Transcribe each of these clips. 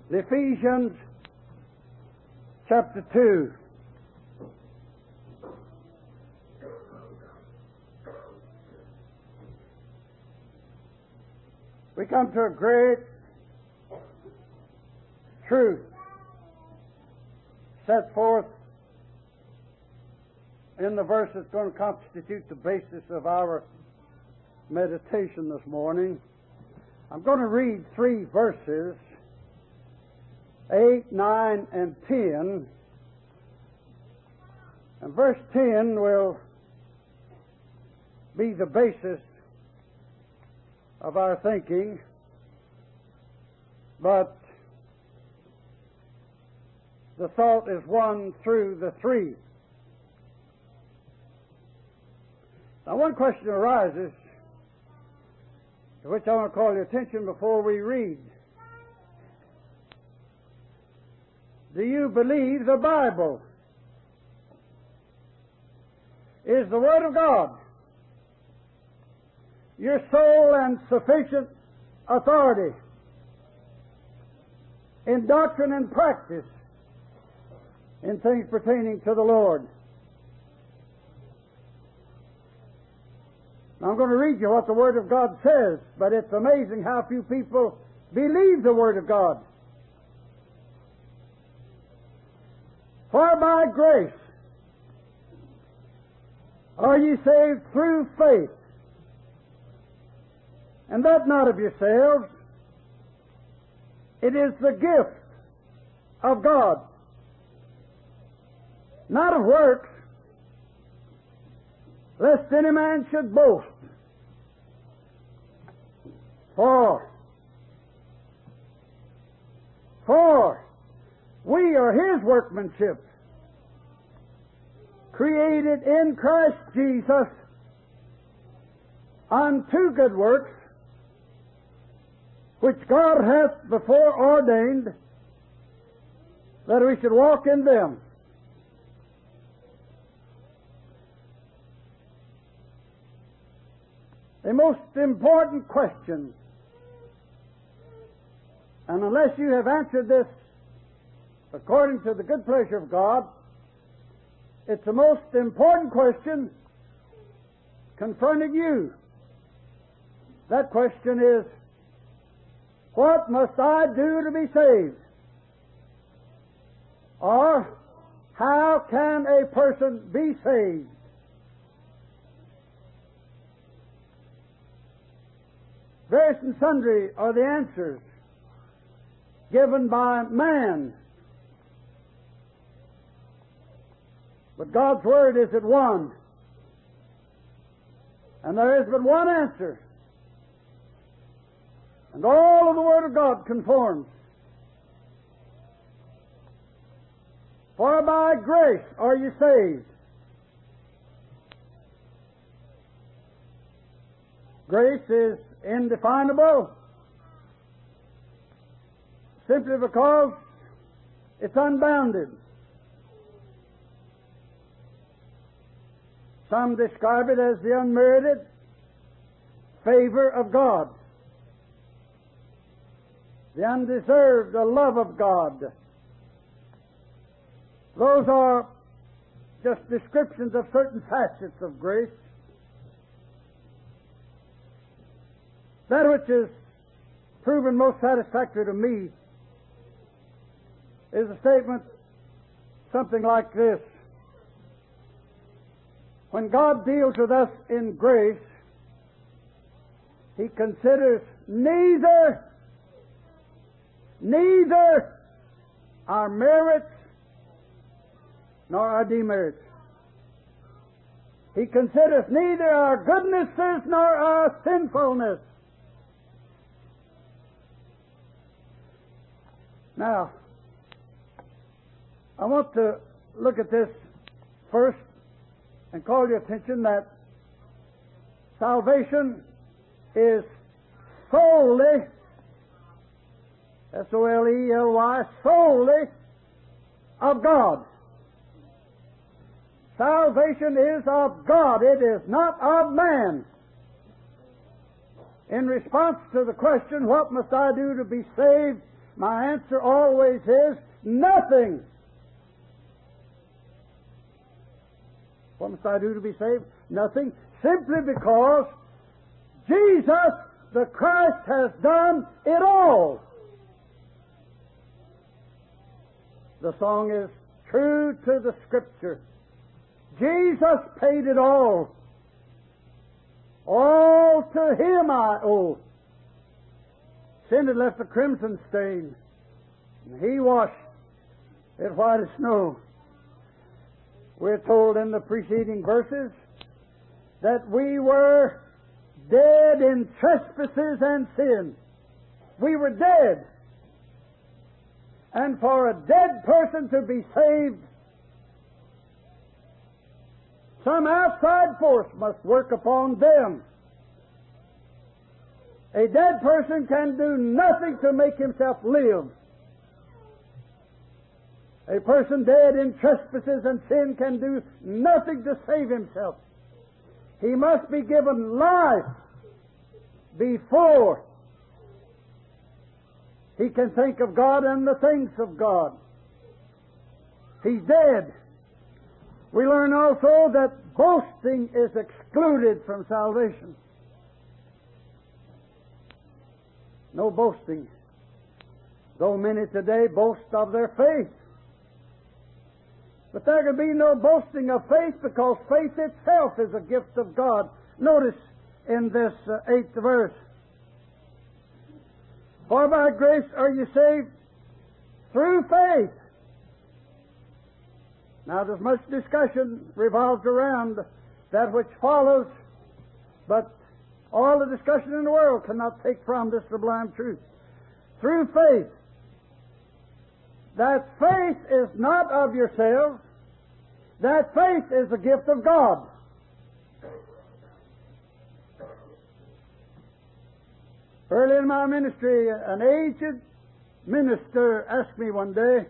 Ephesians chapter 2. We come to a great truth set forth in the verse that's going to constitute the basis of our meditation this morning. I'm going to read 3 verses, 8, 9, and 10. And verse 10 will be the basis of our thinking, but the thought is one through the 3. Now, one question arises to which I want to call your attention before we read. Do you believe the Bible is the Word of God, your sole and sufficient authority in doctrine and practice in things pertaining to the Lord? Now, I'm going to read you what the Word of God says, but it's amazing how few people believe the Word of God. For by grace are ye saved through faith, and that not of yourselves. It is the gift of God, not of works, lest any man should boast. For we are His workmanship, created in Christ Jesus unto good works, which God hath before ordained that we should walk in them. The most important question, and unless you have answered this according to the good pleasure of God, it's the most important question confronting you. That question is, what must I do to be saved? Or, how can a person be saved? Various and sundry are the answers given by man. But God's Word is at one. And there is but one answer. And all of the Word of God conforms. For by grace are you saved. Grace is indefinable simply because it's unbounded. Some describe it as the unmerited favor of God, the undeserved love of God. Those are just descriptions of certain facets of grace. That which is proven most satisfactory to me is a statement something like this. When God deals with us in grace, He considers neither our merits nor our demerits. He considers neither our goodnesses nor our sinfulness. Now, I want to look at this first and call your attention that salvation is solely, S-O-L-E-L-Y, solely of God. Salvation is of God. It is not of man. In response to the question, what must I do to be saved? my answer always is nothing. What must I do to be saved? Nothing. Simply because Jesus, the Christ, has done it all. The song is true to the Scripture. Jesus paid it all. All to Him I owe. Sin had left a crimson stain, and He washed it white as snow. We're told in the preceding verses that we were dead in trespasses and sin. We were dead. And for a dead person to be saved, some outside force must work upon them. A dead person can do nothing to make himself live. A person dead in trespasses and sin can do nothing to save himself. He must be given life before he can think of God and the things of God. He's dead. We learn also that boasting is excluded from salvation. No boasting. Though many today boast of their faith. But there can be no boasting of faith because faith itself is a gift of God. Notice in this 8th verse. For by grace are you saved through faith. Now there's much discussion revolved around that which follows, but all the discussion in the world cannot take from this sublime truth. Through faith. That faith is not of yourselves. That faith is a gift of God. Early in my ministry, an aged minister asked me one day,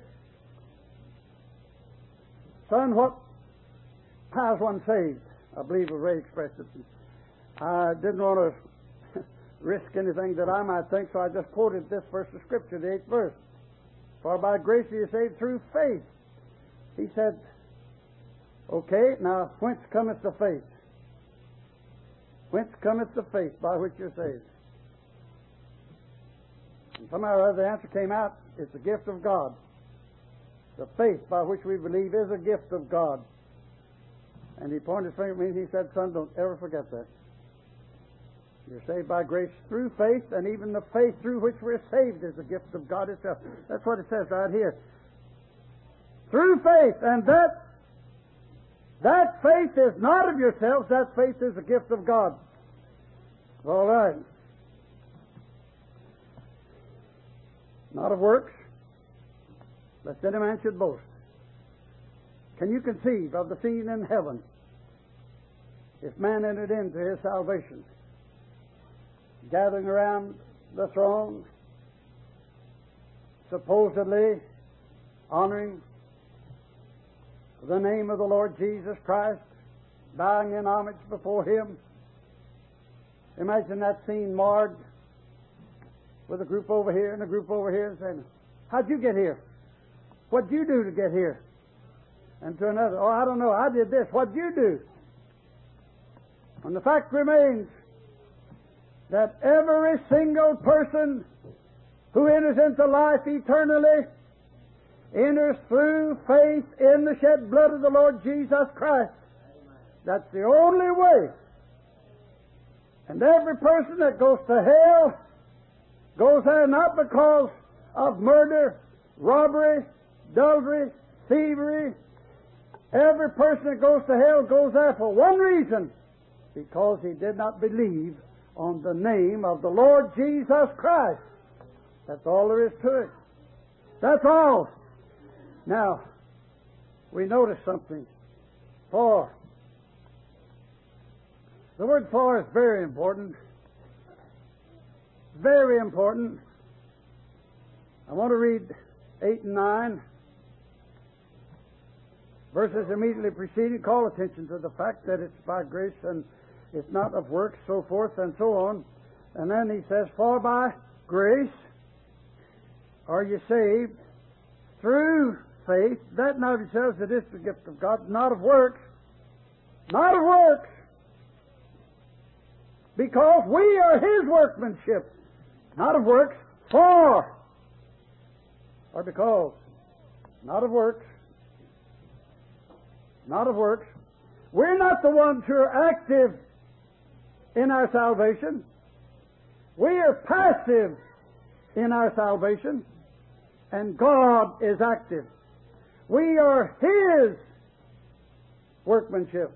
"Son, how's one saved?" I believe was Ray expressed it. I didn't want to risk anything that I might think, so I just quoted this verse of Scripture, the 8th verse. For by grace are you saved through faith. He said, okay, now whence cometh the faith? Whence cometh the faith by which you're saved? And somehow or other the answer came out, it's a gift of God. The faith by which we believe is a gift of God. And he pointed his finger at me and he said, "Son, don't ever forget that. You're saved by grace through faith, and even the faith through which we're saved is a gift of God itself." That's what it says right here. Through faith, and that faith is not of yourselves, that faith is a gift of God. All right. Not of works, lest any man should boast. Can you conceive of the scene in heaven if man entered into his salvation? Gathering around the throne, supposedly honoring the name of the Lord Jesus Christ, bowing in homage before Him. Imagine that scene marred with a group over here and a group over here and saying, "How'd you get here? What'd you do to get here?" And to another, "Oh, I don't know, I did this. What'd you do?" And the fact remains that every single person who enters into life eternally enters through faith in the shed blood of the Lord Jesus Christ. That's the only way. And every person that goes to hell goes there not because of murder, robbery, adultery, thievery. Every person that goes to hell goes there for one reason: because he did not believe on the name of the Lord Jesus Christ. That's all there is to it. That's all. Now, we notice something. For. The word "for" is very important. Very important. I want to read 8 and 9. Verses immediately preceding call attention to the fact that it's by grace and it's not of works, so forth and so on. And then he says, "For by grace are you saved through faith, that not of yourselves, it is the gift of God, not of works. Not of works. Because we are His workmanship. Not of works, for. Or because. Not of works. Not of works. We're not the ones who are active in our salvation. We are passive in our salvation. And God is active. We are His workmanship.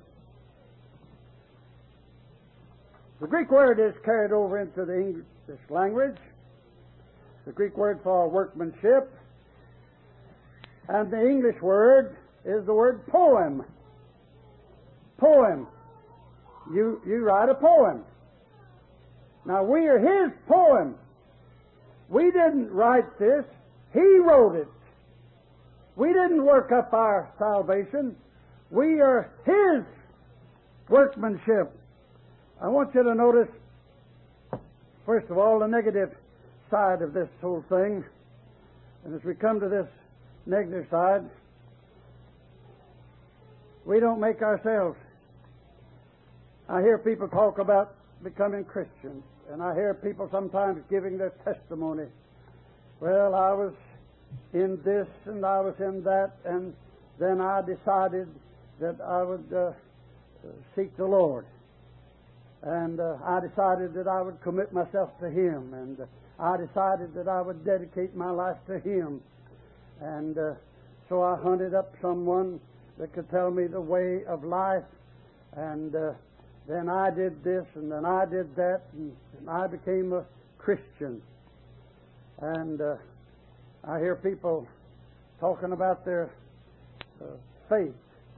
The Greek word is carried over into the English language. The Greek word for workmanship. And the English word is the word poem. Poem. You write a poem. Now we are His poem. We didn't write this. He wrote it. We didn't work up our salvation. We are His workmanship. I want you to notice, first of all, the negative side of this whole thing. And as we come to this negative side, we don't make ourselves. I hear people talk about becoming Christians, and I hear people sometimes giving their testimony. Well, I was in this and I was in that, and then I decided that I would seek the Lord. And I decided that I would commit myself to Him, and I decided that I would dedicate my life to Him. And so I hunted up someone that could tell me the way of life, and then I did this, and then I did that, and I became a Christian. And I hear people talking about their faith,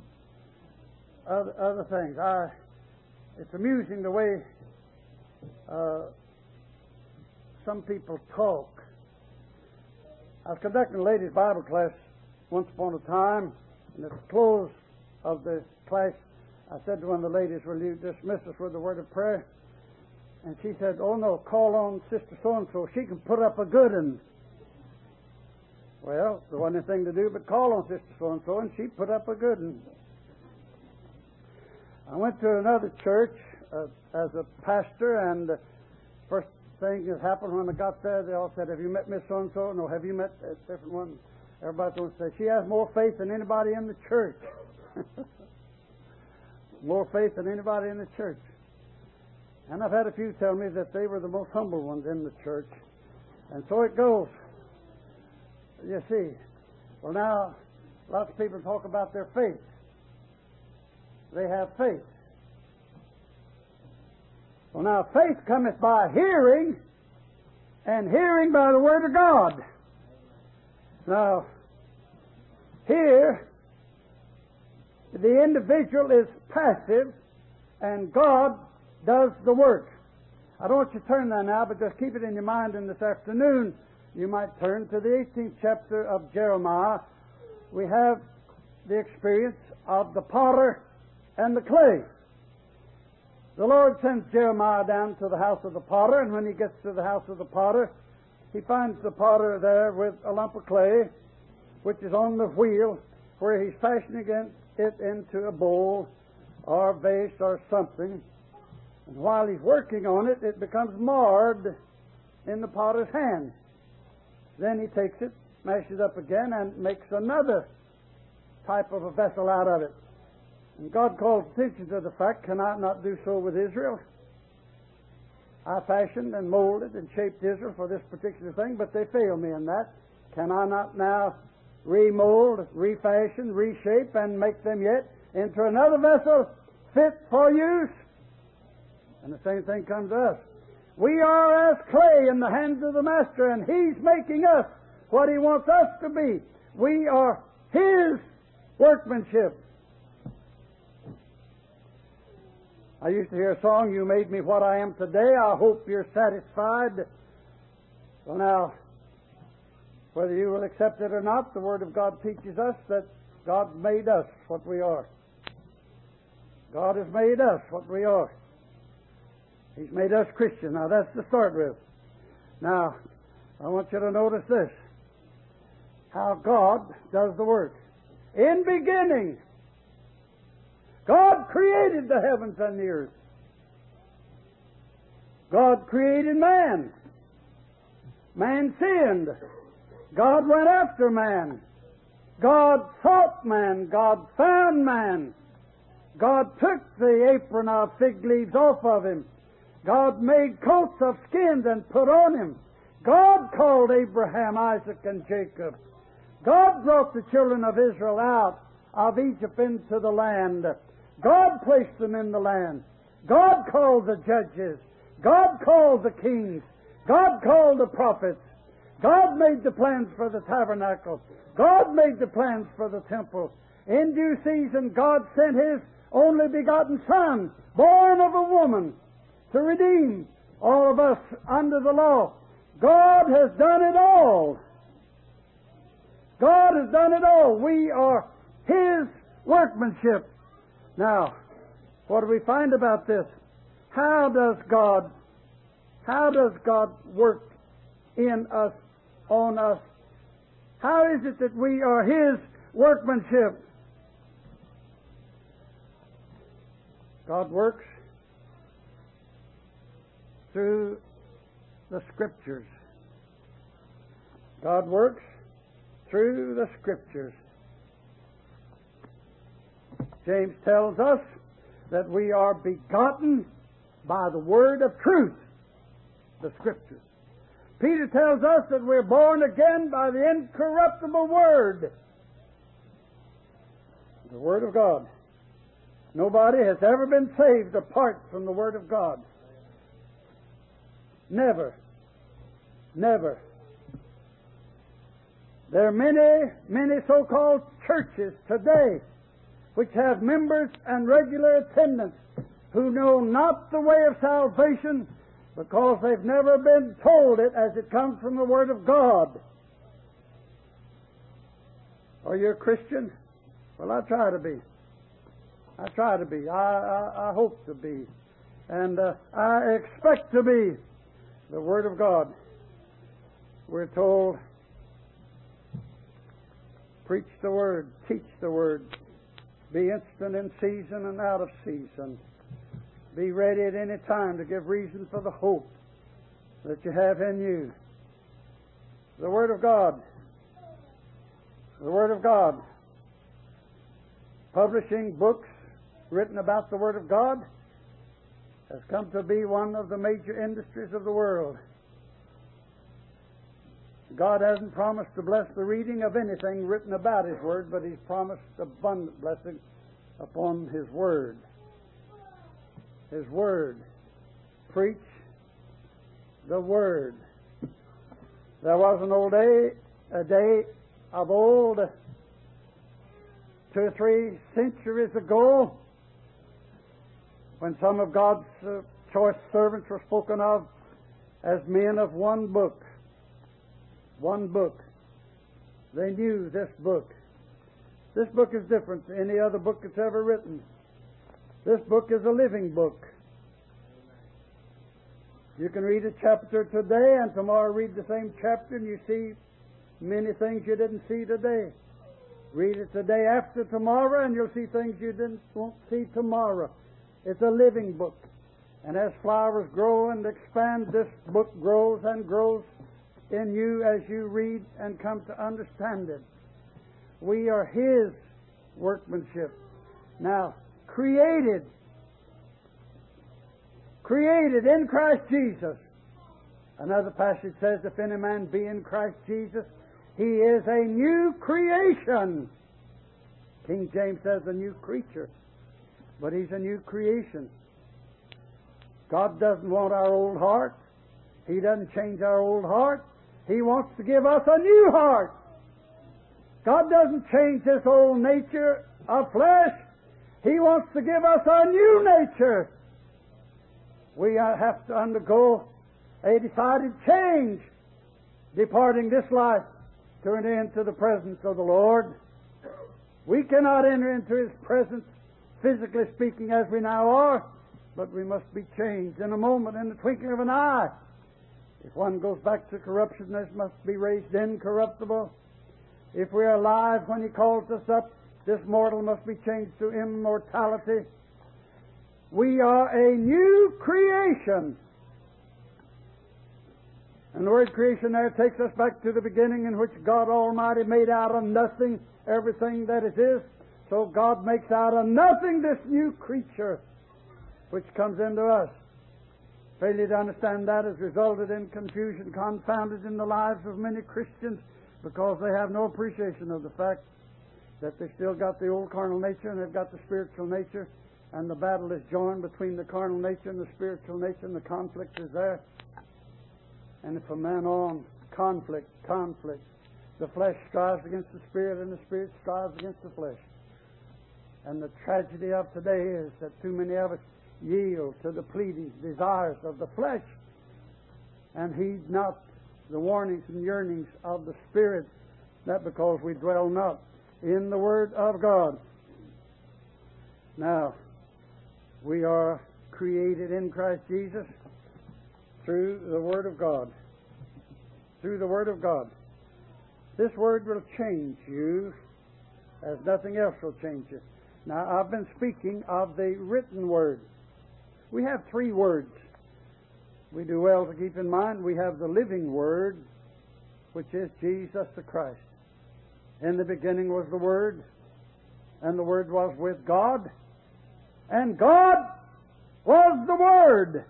other things. It's amusing the way some people talk. I was conducting a ladies' Bible class once upon a time, and at the close of the class, I said to one of the ladies, "Will you dismiss us with a word of prayer?" And she said, "Oh no, call on Sister so-and-so. She can put up a good one." Well, there wasn't anything to do but call on Sister so-and-so, and she put up a good one. I went to another church as a pastor, and the first thing that happened when I got there, they all said, "Have you met Miss so-and-so?" "No." "Have you met a different one?" Everybody's going to say, "She has more faith than anybody in the church." More faith than anybody in the church. And I've had a few tell me that they were the most humble ones in the church. And so it goes. You see. Well, now, lots of people talk about their faith. They have faith. Well, now, faith cometh by hearing, and hearing by the Word of God. Now, here, the individual is passive, and God does the work. I don't want you to turn there now, but just keep it in your mind, and this afternoon you might turn to the 18th chapter of Jeremiah. We have the experience of the potter and the clay. The Lord sends Jeremiah down to the house of the potter, and when he gets to the house of the potter, he finds the potter there with a lump of clay, which is on the wheel, where he's fashioning it into a bowl or a vase or something. And while he's working on it, it becomes marred in the potter's hand. Then he takes it, mashes it up again, and makes another type of a vessel out of it. And God calls attention to the fact, can I not do so with Israel? I fashioned and molded and shaped Israel for this particular thing, but they fail me in that. Can I not now remold, refashion, reshape, and make them yet into another vessel fit for use? And the same thing comes to us. We are as clay in the hands of the Master, and He's making us what He wants us to be. We are His workmanship. I used to hear a song, "You made me what I am today. I hope you're satisfied." Well, now, whether you will accept it or not, the Word of God teaches us that God made us what we are. God has made us what we are. He's made us Christians. Now, that's to start with. Now, I want you to notice this. how God does the work. In beginning, God created the heavens and the earth. God created man. Man sinned. God went after man. God sought man. God found man. God took the apron of fig leaves off of him. God made coats of skins and put on him. God called Abraham, Isaac, and Jacob. God brought the children of Israel out of Egypt into the land. God placed them in the land. God called the judges. God called the kings. God called the prophets. God made the plans for the tabernacle. God made the plans for the temple. In due season, God sent His only begotten Son, born of a woman, to redeem all of us under the law. God has done it all. God has done it all. We are His workmanship. Now, what do we find about this? How does God work in us, on us? How is it that we are His workmanship? God works through the Scriptures. God works through the Scriptures. James tells us that we are begotten by the word of truth, the Scriptures. Peter tells us that we're born again by the incorruptible Word, the Word of God. Nobody has ever been saved apart from the Word of God. Never. Never. There are many so-called churches today which have members and regular attendants who know not the way of salvation because they've never been told it as it comes from the Word of God. Are you a Christian? Well, I try to be. I try to be. I hope to be. And I expect to be. The Word of God. We're told, preach the Word, teach the Word, be instant in season and out of season. Be ready at any time to give reason for the hope that you have in you. The Word of God. The Word of God. Publishing books written about the Word of God has come to be one of the major industries of the world. God hasn't promised to bless the reading of anything written about His Word, but He's promised abundant blessing upon His Word. His Word. Preach the Word. There was a day of old, 2 or 3 centuries ago, when some of God's choice servants were spoken of as men of one book. One book. They knew this book. This book is different than any other book that's ever written. This book is a living book. You can read a chapter today and tomorrow read the same chapter and you see many things you didn't see today. Read it the day after tomorrow and you'll see things you won't see tomorrow. It's a living book. And as flowers grow and expand, this book grows and grows in you as you read and come to understand it. We are His workmanship. Now, created in Christ Jesus. Another passage says, if any man be in Christ Jesus, he is a new creation. King James says a new creature, but he's a new creation. God doesn't want our old heart. He doesn't change our old heart. He wants to give us a new heart. God doesn't change this old nature of flesh. He wants to give us a new nature. We have to undergo a decided change, departing this life to enter into the presence of the Lord. We cannot enter into His presence, physically speaking, as we now are, but we must be changed in a moment, in the twinkling of an eye. If one goes back to corruption, this must be raised incorruptible. If we are alive when He calls us up, this mortal must be changed to immortality. We are a new creation. And the word creation there takes us back to the beginning, in which God Almighty made out of nothing everything that it is. So God makes out of nothing this new creature which comes into us. Failure to understand that has resulted in confusion, confounded in the lives of many Christians, because they have no appreciation of the fact that they've still got the old carnal nature and they've got the spiritual nature, and the battle is joined between the carnal nature and the spiritual nature, and the conflict is there. And from then on, conflict. The flesh strives against the spirit, and the spirit strives against the flesh. And the tragedy of today is that too many of us yield to the pleading desires of the flesh and heed not the warnings and yearnings of the Spirit, that because we dwell not in the Word of God. Now, we are created in Christ Jesus through the Word of God. Through the Word of God. This Word will change you as nothing else will change you. Now, I've been speaking of the written Word. We have three words we do well to keep in mind. We have the living Word, which is Jesus the Christ. In the beginning was the Word, and the Word was with God, and God was the Word.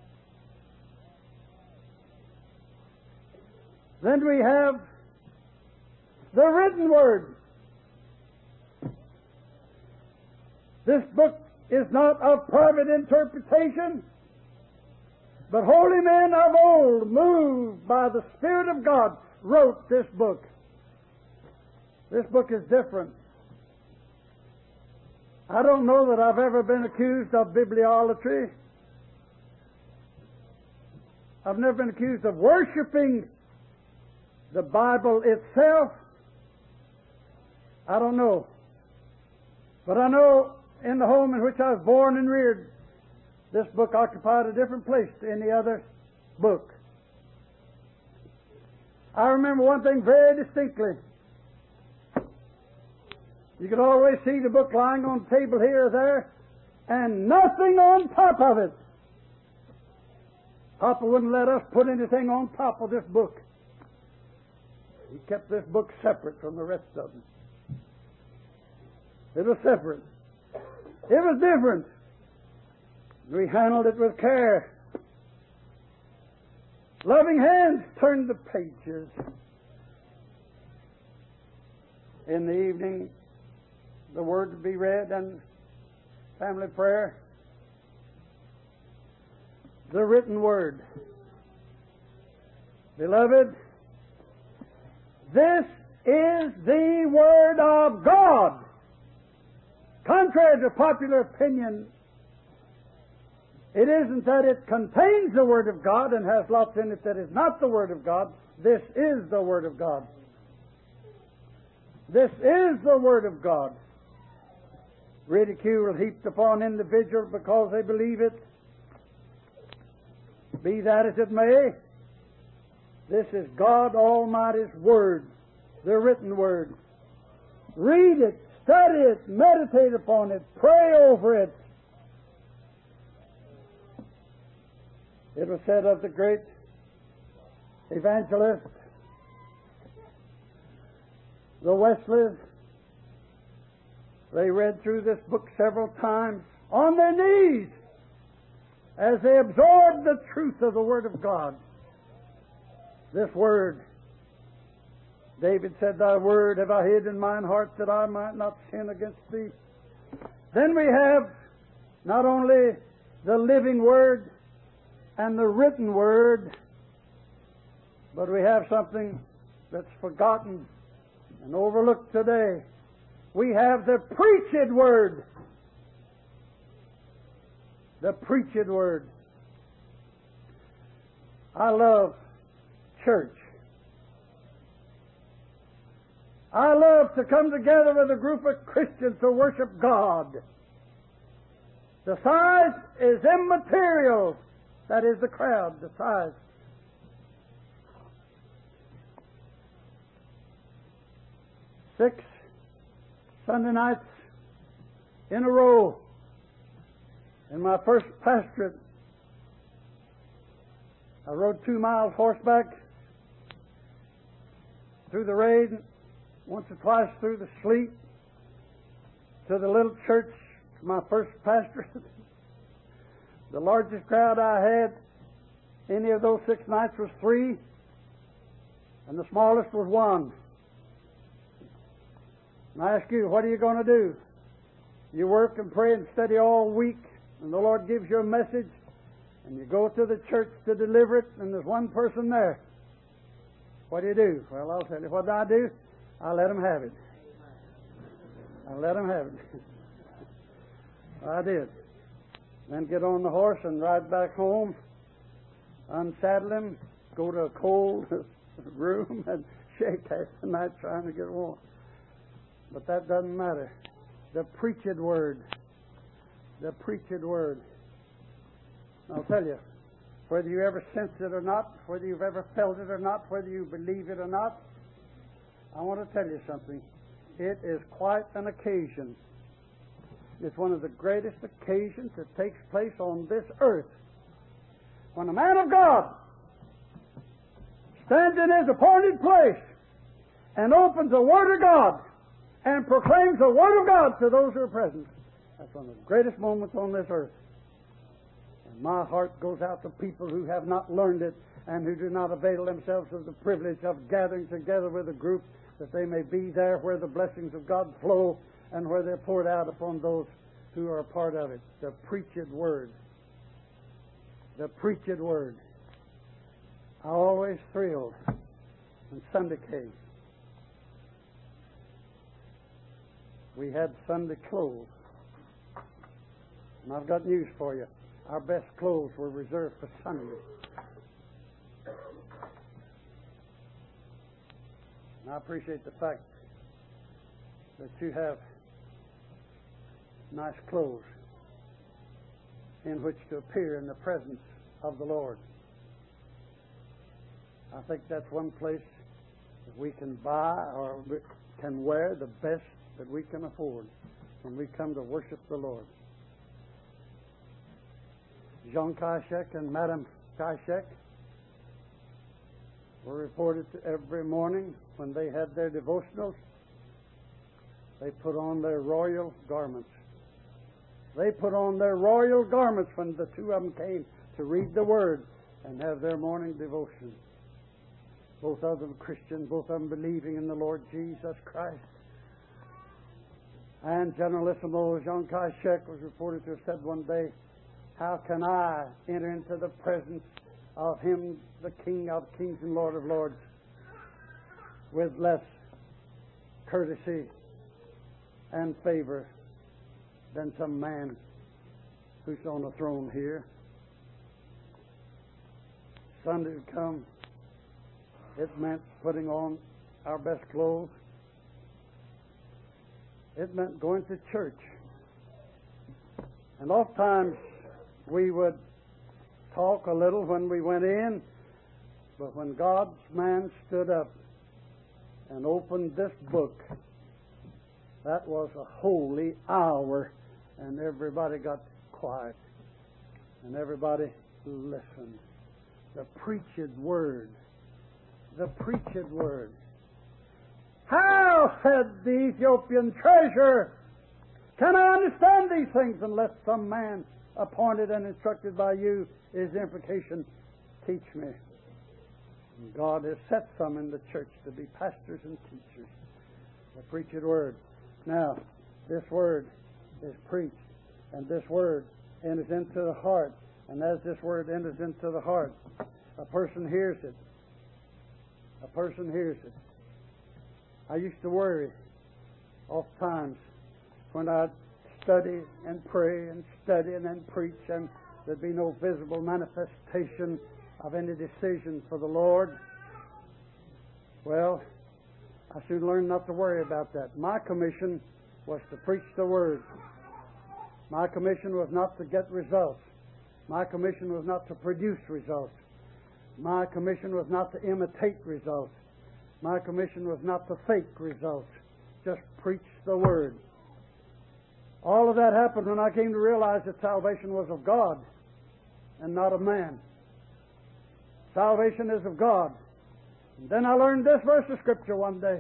Then we have the written Word. This book is not of private interpretation, but holy men of old, moved by the Spirit of God, wrote this book. This book is different. I don't know that I've ever been accused of bibliolatry. I've never been accused of worshiping the Bible itself. I don't know. But I know in the home in which I was born and reared, this book occupied a different place to any other book. I remember one thing very distinctly. You could always see the book lying on the table here or there, and nothing on top of it. Papa wouldn't let us put anything on top of this book. He kept this book separate from the rest of them. It was separate. It was different. We handled it with care. Loving hands turned the pages. In the evening, the Word would be read and family prayer. The written Word. Beloved, this is the Word of God. Contrary to popular opinion, it isn't that it contains the Word of God and has lots in it that is not the Word of God. This is the Word of God. This is the Word of God. Ridicule heaped upon individuals because they believe it. Be that as it may, this is God Almighty's Word, the written Word. Read it, study it, meditate upon it, pray over it. It was said of the great evangelist, the Wesleys, they read through this book several times on their knees as they absorbed the truth of the Word of God. This Word, David said, Thy Word have I hid in mine heart that I might not sin against Thee. Then we have not only the living Word and the written Word, but we have something that's forgotten and overlooked today. We have the preached Word. The preached Word. I love church. I love to come together with a group of Christians to worship God. The size is immaterial. That is the crowd, the size. 6 Sunday nights in a row in my first pastorate. I rode 2 miles horseback through the rain, once or twice through the sleet, to the little church, my first pastorate. The largest crowd I had any of those 6 nights was 3, and the smallest was 1. And I ask you, what are you going to do? You work and pray and study all week, and the Lord gives you a message, and you go to the church to deliver it, and there's 1 person there. What do you do? Well, I'll tell you what I do. I let them have it. I let them have it. I did. Then get on the horse and ride back home, unsaddle him, go to a cold room and shake half the night trying to get warm. But that doesn't matter. The preached word. The preached word. I'll tell you, whether you ever sense it or not, whether you've ever felt it or not, whether you believe it or not, I want to tell you something. It is quite an occasion. It's one of the greatest occasions that takes place on this earth. When a man of God stands in his appointed place and opens the Word of God and proclaims the Word of God to those who are present. That's one of the greatest moments on this earth. And my heart goes out to people who have not learned it and who do not avail themselves of the privilege of gathering together with a group that they may be there where the blessings of God flow and where they're poured out upon those who are a part of it. The preached word. The preached word. I always thrilled when Sunday came. We had Sunday clothes. And I've got news for you. Our best clothes were reserved for Sunday. And I appreciate the fact that you have nice clothes in which to appear in the presence of the Lord. I think that's one place that we can buy or can wear the best that we can afford when we come to worship the Lord. Jean Kashek and Madame Kashek were reported to every morning when they had their devotionals, they put on their royal garments. They put on their royal garments when the 2 of them came to read the Word and have their morning devotion. Both of them Christian, both of them believing in the Lord Jesus Christ. And Generalissimo Jean Kashek was reported to have said one day, "How can I enter into the presence of Him, the King of Kings and Lord of Lords, with less courtesy and favor than some man who's on a throne here?" Sunday would come. It meant putting on our best clothes. It meant going to church. And oftentimes we would talk a little when we went in, but when God's man stood up and opened this book, that was a holy hour, and everybody got quiet, and everybody listened. The preached word. The preached word. "How," said the Ethiopian treasurer, "can I understand these things unless some man appointed and instructed by you?" is the implication. Teach me. And God has set some in the church to be pastors and teachers. The preached word. Now, this word is preached, and this word enters into the heart. And as this word enters into the heart, a person hears it. A person hears it. I used to worry oft times when I'd study and pray and study and then preach, and there'd be no visible manifestation of any decision for the Lord. Well, I soon learned not to worry about that. My commission was to preach the Word. My commission was not to get results. My commission was not to produce results. My commission was not to imitate results. My commission was not to fake results. just preach the Word. All of that happened when I came to realize that salvation was of God and not of man. Salvation is of God. And then I learned this verse of Scripture one day.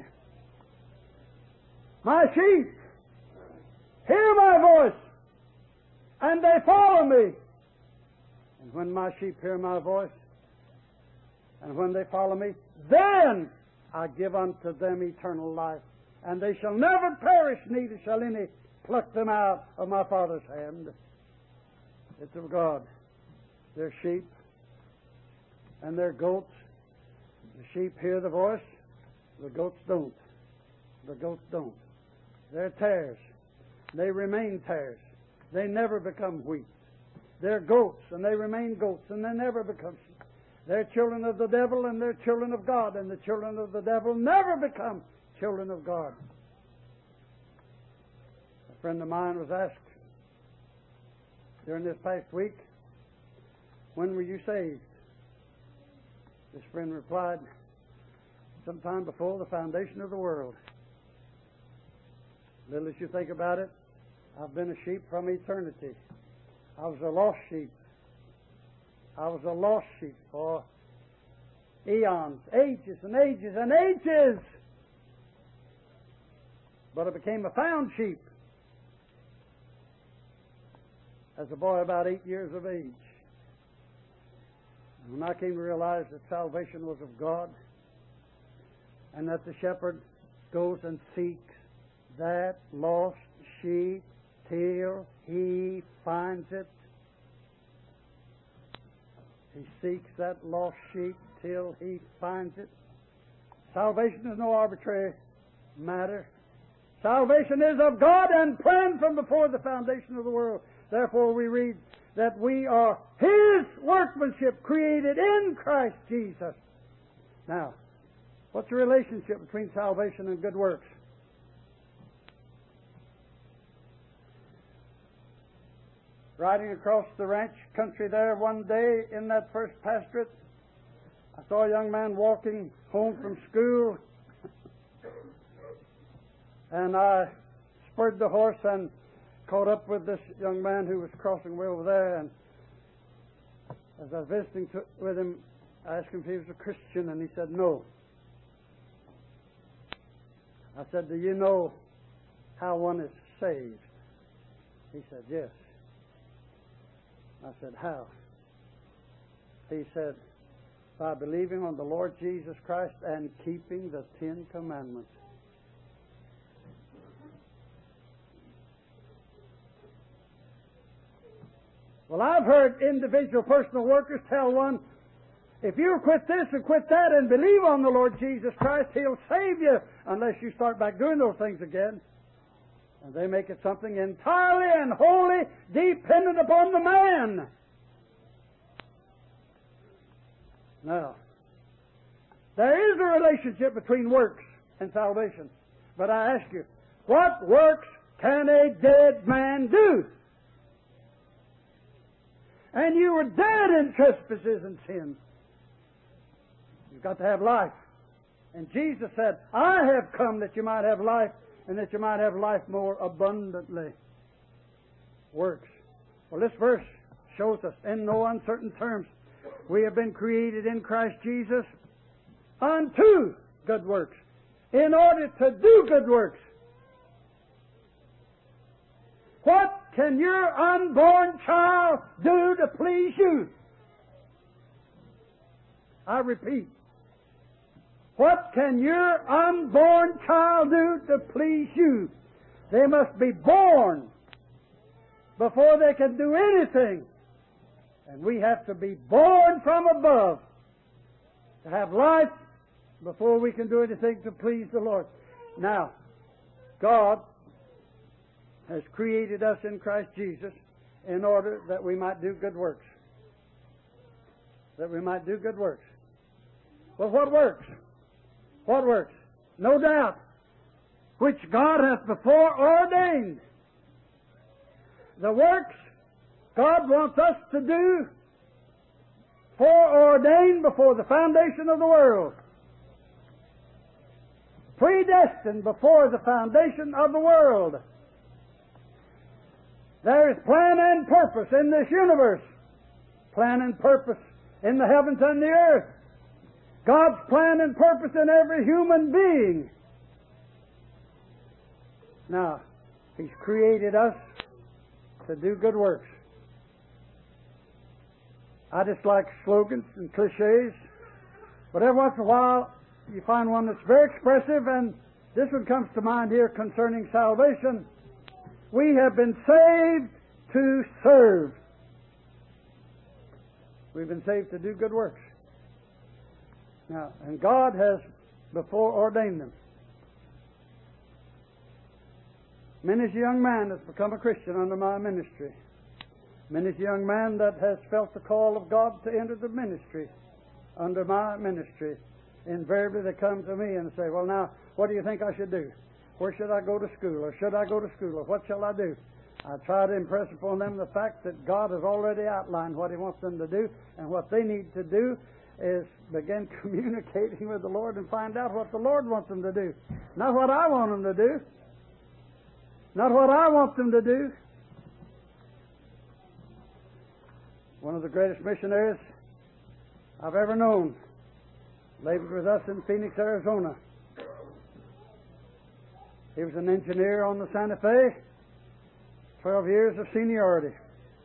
My sheep hear my voice, and they follow me. And when my sheep hear my voice, and when they follow me, then I give unto them eternal life, and they shall never perish, neither shall any pluck them out of my Father's hand. It's of God. They're sheep, and they're goats. The sheep hear the voice, the goats don't. The goats don't. They're tares. They remain tares. They never become wheat. They're goats, and they remain goats, and they never become sheep. They're children of the devil, and they're children of God, and the children of the devil never become children of God. A friend of mine was asked during this past week, when were you saved? This friend replied, sometime before the foundation of the world. Little as you think about it, I've been a sheep from eternity. I was a lost sheep. I was a lost sheep for eons, ages and ages and ages. But I became a found sheep as a boy about 8 years of age. And when I came to realize that salvation was of God, and that the shepherd goes and seeks that lost sheep till he finds it. He seeks that lost sheep till he finds it. Salvation is no arbitrary matter. Salvation is of God and planned from before the foundation of the world. Therefore we read that we are His workmanship created in Christ Jesus. Now, what's the relationship between salvation and good works? Riding across the ranch country there one day in that first pastorate, I saw a young man walking home from school, and I spurred the horse and caught up with this young man who was crossing way over there. And as I was visiting with him, I asked him if he was a Christian, and he said no. I said, do you know how one is saved? He said, yes. I said, how? He said, by believing on the Lord Jesus Christ and keeping the 10 Commandments. Well, I've heard individual personal workers tell one, if you quit this and quit that and believe on the Lord Jesus Christ, He'll save you unless you start back doing those things again. And they make it something entirely and wholly dependent upon the man. Now, there is a relationship between works and salvation. But I ask you, what works can a dead man do? And you were dead in trespasses and sins. You've got to have life. And Jesus said, I have come that you might have life, and that you might have life more abundantly. Works. Well, this verse shows us in no uncertain terms, we have been created in Christ Jesus unto good works, in order to do good works. What can your unborn child do to please you? I repeat, what can your unborn child do to please you? They must be born before they can do anything. And we have to be born from above to have life before we can do anything to please the Lord. Now, God has created us in Christ Jesus in order that we might do good works. That we might do good works. Well, what works? What works? No doubt, which God hath before ordained. The works God wants us to do foreordained before the foundation of the world. predestined before the foundation of the world. There is plan and purpose in this universe. Plan and purpose in the heavens and the earth. God's plan and purpose in every human being. Now, He's created us to do good works. I just like slogans and cliches, but every once in a while you find one that's very expressive, and this one comes to mind here concerning salvation. We have been saved to serve. We've been saved to do good works. Now, and God has before ordained them. Many's a young man that's become a Christian under my ministry. Many's a young man that has felt the call of God to enter the ministry under my ministry. Invariably they come to me and say, well, now, what do you think I should do? Where should I go to school? Or should I go to school? Or what shall I do? I try to impress upon them the fact that God has already outlined what He wants them to do, and what they need to do is begin communicating with the Lord and find out what the Lord wants them to do. Not what I want them to do. Not what I want them to do. One of the greatest missionaries I've ever known labored with us in Phoenix, Arizona. He was an engineer on the Santa Fe, 12 years of seniority.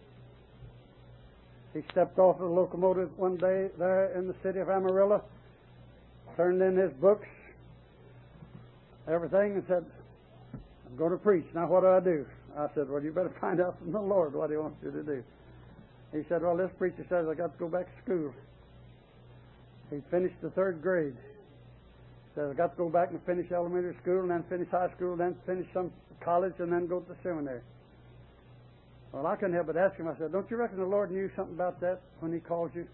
He stepped off of the locomotive one day there in the city of Amarillo, turned in his books, everything, and said, I'm going to preach. Now what do? I said, well, you better find out from the Lord what He wants you to do. He said, well, this preacher says I got to go back to school. He finished the 3rd grade. Says I got to go back and finish elementary school, and then finish high school, then finish some college, and then go to the seminary. Well, I couldn't help but ask him. I said, don't you reckon the Lord knew something about that when He called you?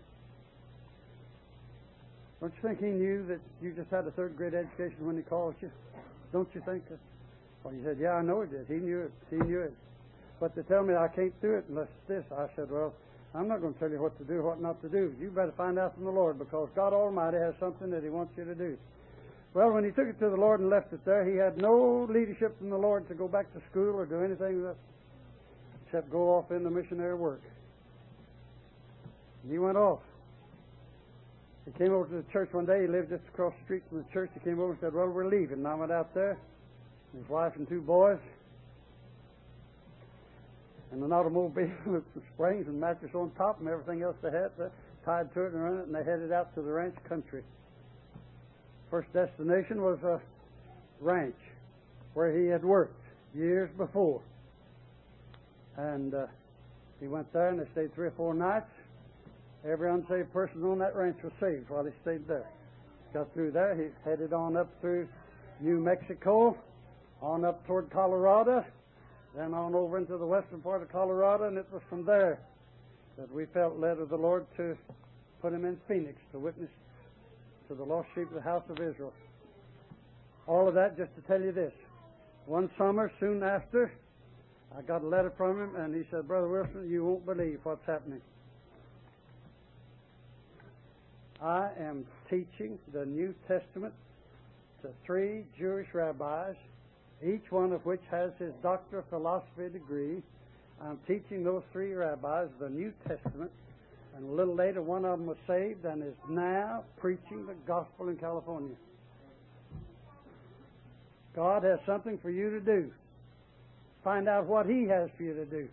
Don't you think He knew that you just had a 3rd grade education when He called you? Don't you think that? Well, he said, yeah, I know He did. He knew it. He knew it. But to tell me I can't do it unless this, I said, well, I'm not going to tell you what to do, what not to do. You better find out from the Lord, because God Almighty has something that He wants you to do. Well, when he took it to the Lord and left it there, he had no leadership from the Lord to go back to school or do anything with it, except go off into missionary work. And he went off. He came over to the church one day. He lived just across the street from the church. He came over and said, well, we're leaving. And I went out there, his wife and 2 boys, and an automobile with some springs and mattress on top and everything else they had tied to it and run it, and they headed out to the ranch country. First destination was a ranch where he had worked years before. And he went there and they stayed 3 or 4 nights. Every unsaved person on that ranch was saved while he stayed there. Got through there, he headed on up through New Mexico, on up toward Colorado, then on over into the western part of Colorado, and it was from there that we felt led of the Lord to put him in Phoenix to witness to the lost sheep of the house of Israel. All of that just to tell you this. One summer, soon after, I got a letter from him, and he said, Brother Wilson, you won't believe what's happening. I am teaching the New Testament to 3 Jewish rabbis, each one of which has his Doctor of Philosophy degree. I'm teaching those 3 rabbis the New Testament, and a little later one of them was saved and is now preaching the gospel in California. God has something for you to do. Find out what He has for you to do.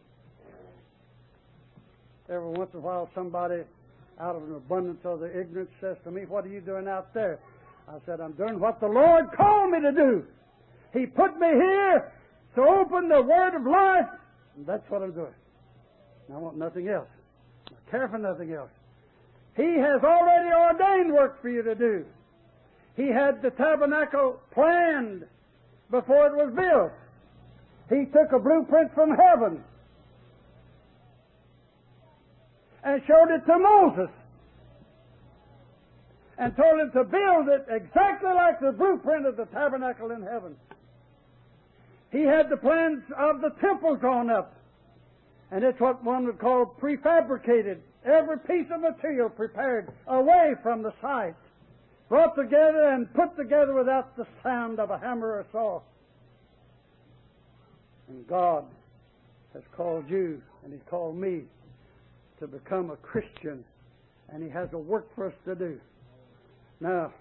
Every once in a while somebody out of an abundance of their ignorance says to me, what are you doing out there? I said, I'm doing what the Lord called me to do. He put me here to open the Word of life, and that's what I'm doing. And I want nothing else. I care for nothing else. He has already ordained work for you to do. He had the tabernacle planned before it was built. He took a blueprint from heaven and showed it to Moses and told him to build it exactly like the blueprint of the tabernacle in heaven. He had the plans of the temple drawn up, and it's what one would call prefabricated. Every piece of material prepared away from the site brought together and put together without the sound of a hammer or saw. And God has called you and He's called me to become a Christian, and He has a work for us to do. Now,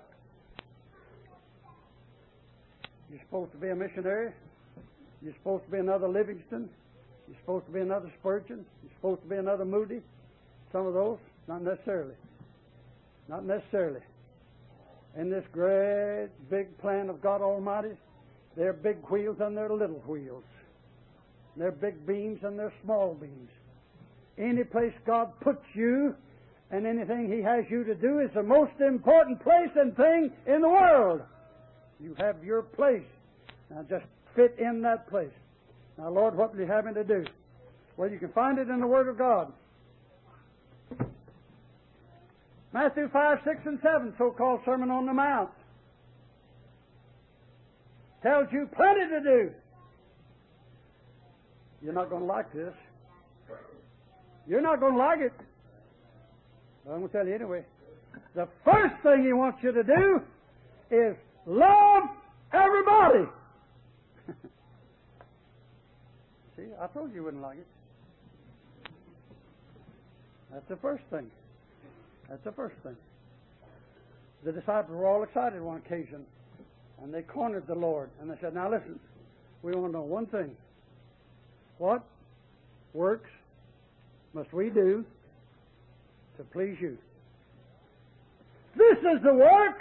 you're supposed to be a missionary. You're supposed to be another Livingston. You're supposed to be another Spurgeon. You're supposed to be another Moody. Some of those, not necessarily. Not necessarily. In this great big plan of God Almighty, there are big wheels and there are little wheels. There are big beams and there are small beams. Any place God puts you and anything He has you to do is the most important place and thing in the world. You have your place. Now just fit in that place. Now, Lord, what will You have me to do? Well, you can find it in the Word of God. Matthew 5, 6, and 7, so-called Sermon on the Mount, tells you plenty to do. You're not going to like this. You're not going to like it. But I'm going to tell you anyway. The first thing He wants you to do is love everybody. See, I told you wouldn't like it. That's the first thing. That's the first thing. The disciples were all excited on one occasion, and they cornered the Lord, and they said, now listen, we want to know one thing. What works must we do to please You? This is the work,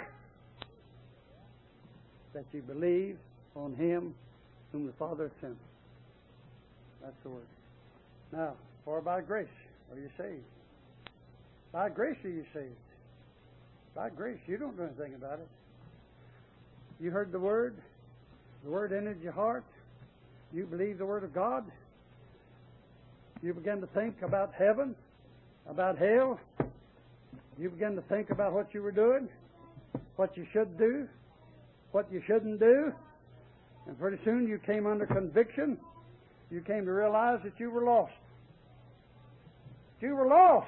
that you believe on Him whom the Father hath sent. That's the word. Now, for by grace are you saved. By grace are you saved. By grace. You don't do anything about it. You heard the Word entered your heart. You believe the Word of God. You begin to think about heaven, about hell. You begin to think about what you were doing, what you should do, what you shouldn't do. And pretty soon you came under conviction. You came to realize that you were lost. You were lost.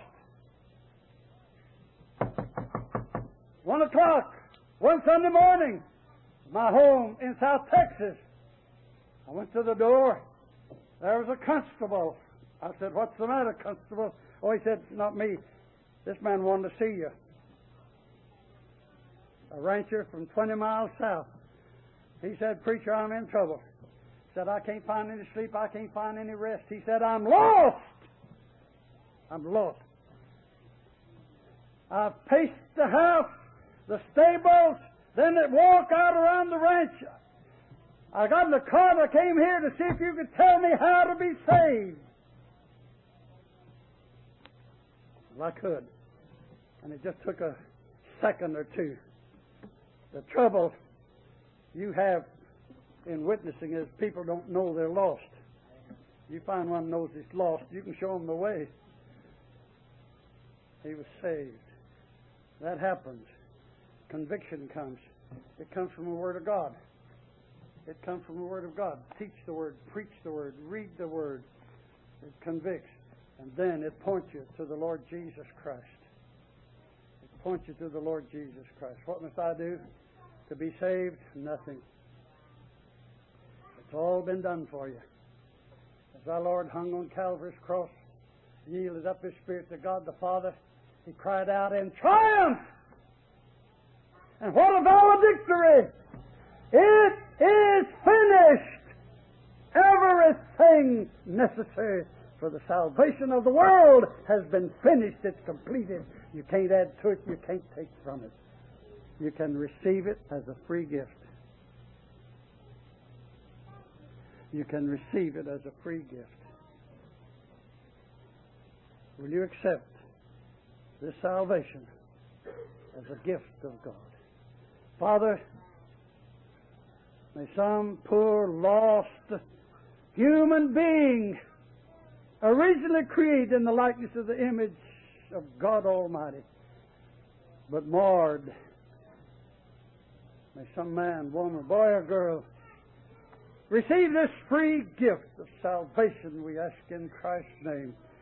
1 o'clock, one Sunday morning, my home in South Texas. I went to the door. There was a constable. I said, what's the matter, constable? Oh, he said, not me. This man wanted to see you. A rancher from 20 miles south. He said, preacher, I'm in trouble. He said, I can't find any sleep. I can't find any rest. He said, I'm lost. I'm lost. I've paced the house, the stables, then it walk out around the ranch. I got in the car and I came here to see if you could tell me how to be saved. Well, I could. And it just took a second or two. The trouble you have in witnessing is people don't know they're lost. You find one knows he's lost, you can show him the way. He was saved. That happens. Conviction comes. It comes from the Word of God. It comes from the Word of God. Teach the Word, preach the Word, read the Word. It convicts. And then it points you to the Lord Jesus Christ. It points you to the Lord Jesus Christ. What must I do to be saved? Nothing. It's all been done for you. As our Lord hung on Calvary's cross, yielded up His Spirit to God the Father, He cried out in triumph. And what a valedictory! It is finished! Everything necessary for the salvation of the world has been finished. It's completed. You can't add to it. You can't take from it. You can receive it as a free gift. You can receive it as a free gift. Will you accept this salvation as a gift of God? Father, may some poor, lost human being, originally created in the likeness of the image of God Almighty, but marred, may some man, woman, boy, or girl receive this free gift of salvation, we ask in Christ's name.